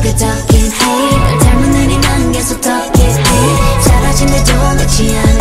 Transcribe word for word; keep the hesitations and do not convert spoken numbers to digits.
끄덕인 해 널 닮은 날이 난 계속 더 깊이 사라진 걸 좀 놓지 않아